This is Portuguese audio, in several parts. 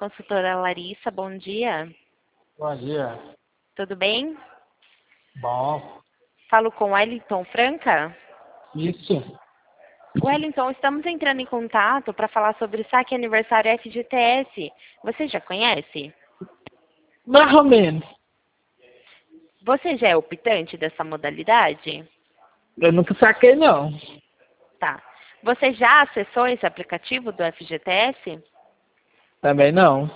consultora Larissa, bom dia. Bom dia. Tudo bem? Bom. Falo com Wellington Franca. Isso. Wellington, estamos entrando em contato para falar sobre o saque aniversário FGTS. Você já conhece? Mais ou menos. Você já é optante dessa modalidade? Eu nunca saquei, não. Tá. Você já acessou esse aplicativo do FGTS? Também não.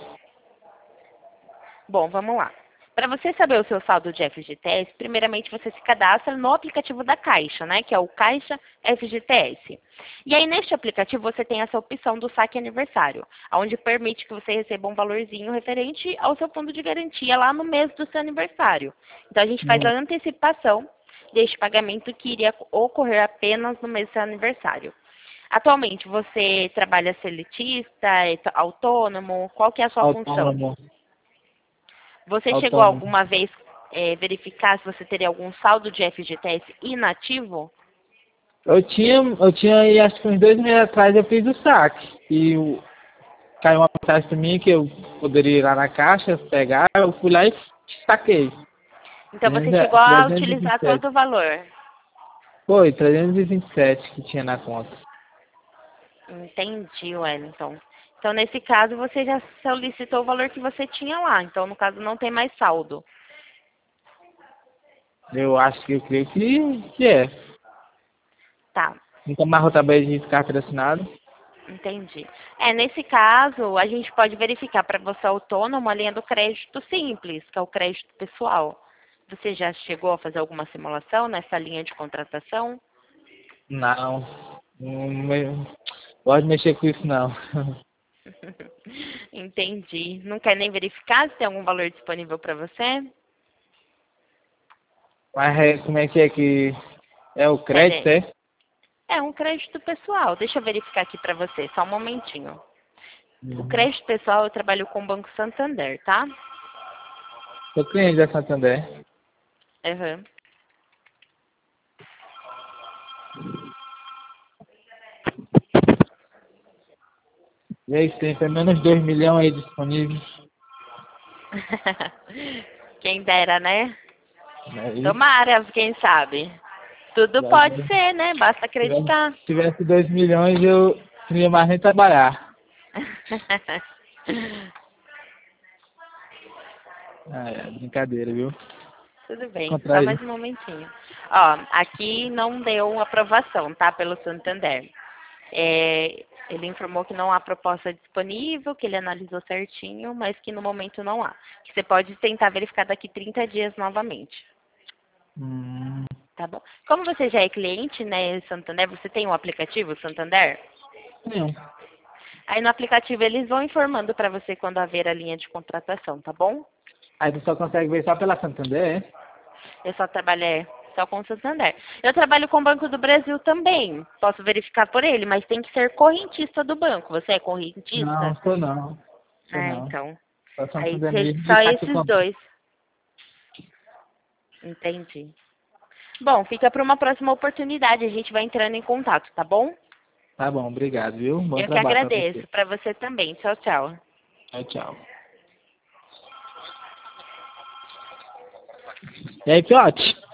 Bom, vamos lá. Para você saber o seu saldo de FGTS, primeiramente você se cadastra no aplicativo da Caixa, né? Que é o Caixa FGTS. E aí, neste aplicativo, você tem essa opção do saque aniversário, onde permite que você receba um valorzinho referente ao seu fundo de garantia lá no mês do seu aniversário. Então, a gente faz a antecipação deste pagamento que iria ocorrer apenas no mês do seu aniversário. Atualmente, você trabalha seletista, é autônomo? Qual que é a sua função? Autônomo. Você chegou Autônomo. alguma vez verificar se você teria algum saldo de FGTS inativo? Eu tinha, e acho que uns 2 meses atrás eu fiz o saque. E caiu uma mensagem pra mim que eu poderia ir lá na caixa, pegar, eu fui lá e saquei. Então você chegou a utilizar 327. todo o valor. Foi, 327 que tinha na conta. Entendi, Wellington. Então, nesse caso, você já solicitou o valor que você tinha lá. Então, no caso, não tem mais saldo. Eu creio que é. Tá, Nunca mais vou trabalhar de carteira assinada. entendi. Nesse caso, a gente pode verificar para você autônomo a linha do crédito simples, que é o crédito pessoal. Você já chegou a fazer alguma simulação nessa linha de contratação? Não. Pode mexer com isso, não. Entendi. Não quer nem verificar se tem algum valor disponível para você? Mas como é que é o crédito, Peraí. é? É um crédito pessoal. Deixa eu verificar aqui para você, só um momentinho. O Uhum. crédito pessoal eu trabalho com o Banco Santander, tá? Sou cliente da Santander. Uhum. E aí, tem pelo menos 2 milhões aí disponíveis. Quem dera, né? Não é isso? Tomara, quem sabe. Tudo Já pode ser, né? Basta acreditar. se tivesse 2 milhões, eu não ia mais nem trabalhar. Ah, é brincadeira, viu? Tudo bem, só Contraí. mais um momentinho. Ó, aqui não deu aprovação, tá? Pelo Santander. Ele informou que não há proposta disponível, que ele analisou certinho, mas que no momento não há. Que você pode tentar verificar daqui 30 dias novamente, Hum, tá bom? Como você já é cliente, né, Santander, você tem um aplicativo Santander? não. Aí no aplicativo eles vão informando para você quando haver a linha de contratação, tá bom? Aí tu só consegue ver só pela Santander, é? Eu só trabalhei só com o Santander. Eu trabalho com o Banco do Brasil também. Posso verificar por ele, mas tem que ser correntista do banco. Você é Não, correntista? sou não. Sou Ah, não. então. Só Aí Santander mesmo de só caixa esses econômica. dois. Entendi. Bom, fica para uma próxima oportunidade. A gente vai entrando em contato, tá bom? Tá bom, obrigado, viu? Bom Eu que trabalho pra você. agradeço. Para você também. Tchau, tchau. Tchau, tchau. E aí, Piote?